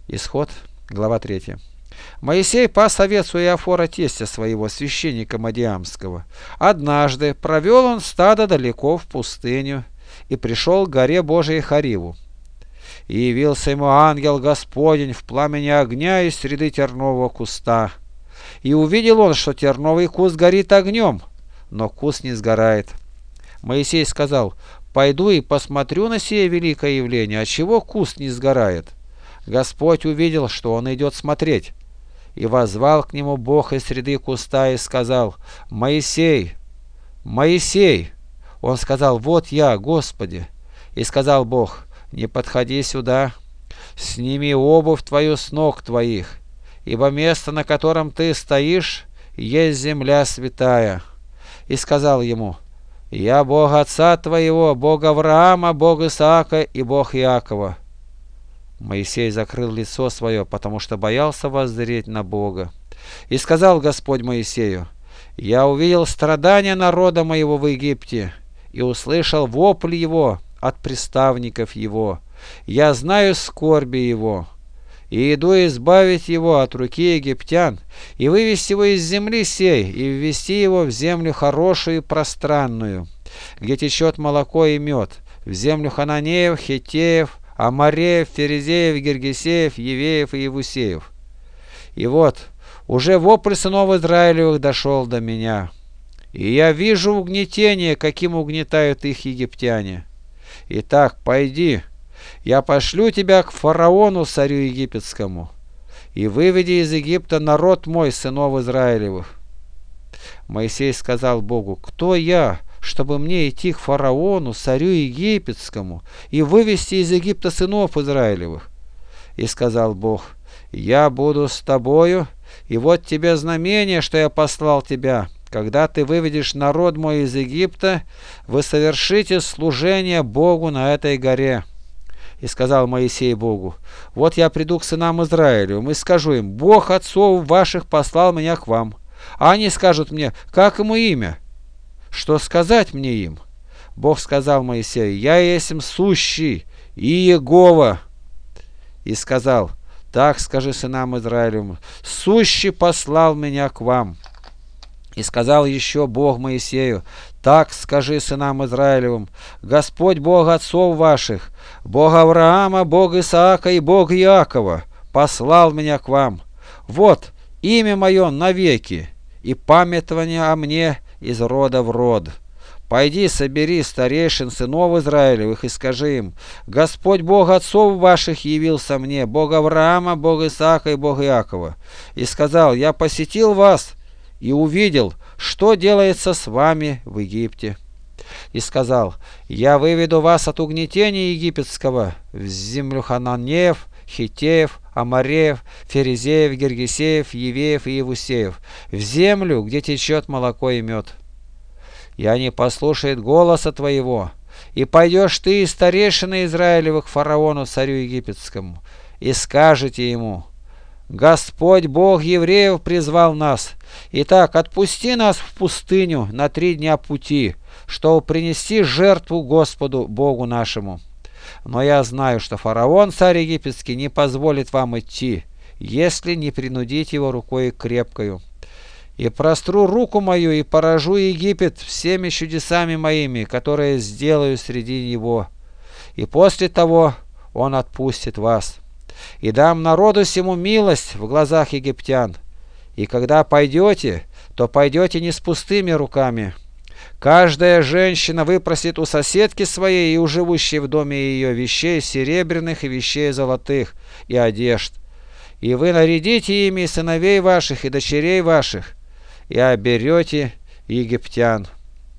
Исход, глава 3. Моисей пас овец у Иофора тестя своего, священника Мадиамского. Однажды провел он стадо далеко в пустыню и пришел к горе Божией Хариву. И явился ему ангел Господень в пламени огня из среды тернового куста. И увидел он, что терновый куст горит огнем, но куст не сгорает. Моисей сказал: «Пойду и посмотрю на сие великое явление, отчего куст не сгорает». Господь увидел, что он идет смотреть, и воззвал к нему Бог из среды куста и сказал: «Моисей, Моисей!» Он сказал: «Вот я, Господи». И сказал Бог: «Не подходи сюда, сними обувь твою с ног твоих, ибо место, на котором ты стоишь, есть земля святая». И сказал ему: «Я Бог отца твоего, Бог Авраама, Бог Исаака и Бог Иакова». Моисей закрыл лицо свое, потому что боялся воззреть на Бога. И сказал Господь Моисею: «Я увидел страдания народа моего в Египте и услышал вопль его от приставников его. Я знаю скорби его, и иду избавить его от руки египтян, и вывести его из земли сей, и ввести его в землю хорошую и пространную, где течет молоко и мед, в землю хананеев, хиттеев, Амореев, Ферезеев, Гергесеев, Евеев и Евусеев». И вот, уже вопль сынов Израилевых дошел до меня, и я вижу угнетение, каким угнетают их египтяне. Итак, пойди, я пошлю тебя к фараону, царю египетскому, и выведи из Египта народ мой, сынов Израилевых. Моисей сказал Богу: «Кто я, чтобы мне идти к фараону, царю египетскому, и вывести из Египта сынов Израилевых?» И сказал Бог: «Я буду с тобою, и вот тебе знамение, что я послал тебя. Когда ты выведешь народ мой из Египта, вы совершите служение Богу на этой горе». И сказал Моисей Богу: «Вот я приду к сынам Израилевым и скажу им: Бог отцов ваших послал меня к вам. А они скажут мне: как ему имя? Что сказать мне им?» Бог сказал Моисею: «Я есмь сущий и Егова». И сказал: «Так скажи сынам Израилевым: сущий послал меня к вам». И сказал еще Бог Моисею: «Так скажи сынам Израилевым: Господь Бог отцов ваших, Бог Авраама, Бог Исаака и Бог Иакова, послал меня к вам. Вот имя мое навеки, и памятование о мне из рода в род. Пойди, собери старейшин сынов Израилевых и скажи им: Господь Бог отцов ваших явился мне, Бог Авраама, Бог Исаака и Бог Иакова, и сказал: я посетил вас и увидел, что делается с вами в Египте. И сказал: я выведу вас от угнетения египетского в землю хананеев, хиттеев, Амореев, Ферезеев, Гергесеев, Евеев и Евусеев, в землю, где течет молоко и мед. И они послушают голоса твоего, и пойдешь ты и старейшины Израилевых к фараону, царю египетскому, и скажете ему: Господь Бог евреев призвал нас. Итак, отпусти нас в пустыню на 3 дня пути, чтобы принести жертву Господу Богу нашему. Но я знаю, что фараон, царь египетский, не позволит вам идти, если не принудить его рукой крепкою. И простру руку мою и поражу Египет всеми чудесами моими, которые сделаю среди него. И после того он отпустит вас. И дам народу сему милость в глазах египтян. И когда пойдете, то пойдете не с пустыми руками. Каждая женщина выпросит у соседки своей и у живущей в доме ее вещей серебряных и вещей золотых и одежд. И вы нарядите ими сыновей ваших и дочерей ваших, и оберете египтян.